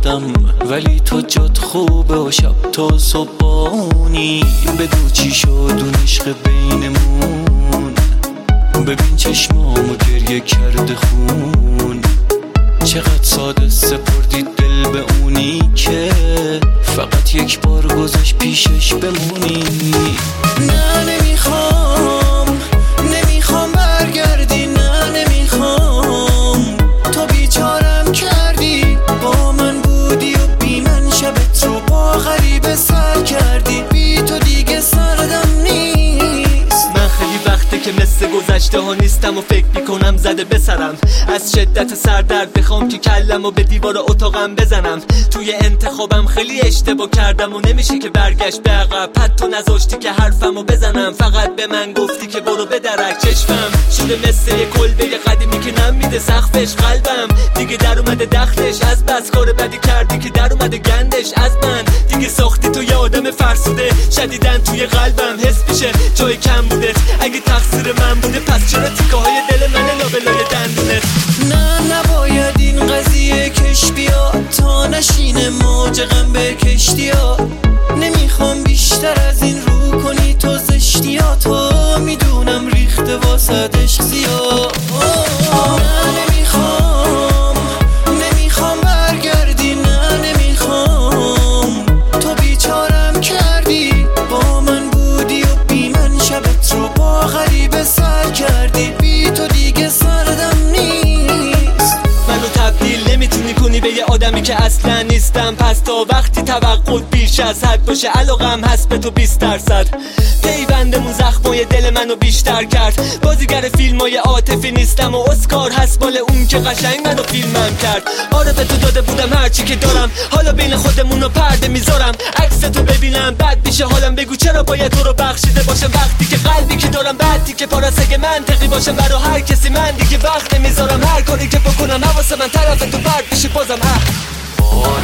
گفتم ولی تو جات خوبه و شب تا صبحانی. بگو چی شد اون عشق بینمون، ببین چشمامو گریه کرده خون. چقدر ساده سپردی دل به اونی که فقط یک بار گذاشت پیشش بمونی. نه نمیخوام برگردی، نه نمیخوام. تو بیچارم کردی، با من بودی و بی من شبت رو با غریبه سر کردی. بی تو دیگه سردم نیست. من خیلی وقته که مثل گذشته ها نیستم و فکر میکنم زده بسرم. از شدت سردرد بخوام که کلم و به دیوار اتاقم بزنم. توی انتخابم خیلی اشتباه کردم و نمیشه که برگشت به عقب. حتی نذاشتی که حرفمو بزنم، فقط به من گفتی که برو بدرک. چشمم شده مثل یه کلبه قدیمی که نمیده سقفش. قلبم دیگه در اومده دختش، از بس کار بدی کردی که در اومده گندش. از من دیگه ساختی تو یه آدم فرسوده، شدیدن توی قلبم حس میشه جای کم بوده. اگه تقصیر من بوده پس چرا تیکه های دل من لابلای دندونت؟ نه نباید این قضیه کش بیاد تا نشینه موج غم به کشتیا. نمیخوام بیشتر از این رو کنی تو زشتیا. تو میدونم ریخته واسه عشق زیاد. نمیخوام برگردی، نه نمیخوام. تو بیچارم کردی، با من بودی و بی من شبت رو با غریبه سر کردی. بی تو دیگه سردم نیست. منو تبدیل نمیتونی کنی به یه آدمی که اصلا نیستم. پس تا وقتی توقع بیش از حد باشه علاقم هست به تو 20%. پیوندمون زخمای دل منو بیشتر کرد. بازیگر فیلمای عاطفی نیستم و اسکار هست مال اون که قشنگ منو فیلمم کرد. آره به تو داده بودم هرچی که دارم، حالا بین خودمونو پرده میذارم. عکس تو ببینم بد میشه حالم. بگو چرا باید تو رو بخشیده باشم وقتی که قلبی که دارم بعدی که پاراست. اگه منطقی باشم برا هر کسی من دیگه وقت نمیذارم. هر کاری که بکنم حواس من طرف تو پرد بشه بازم.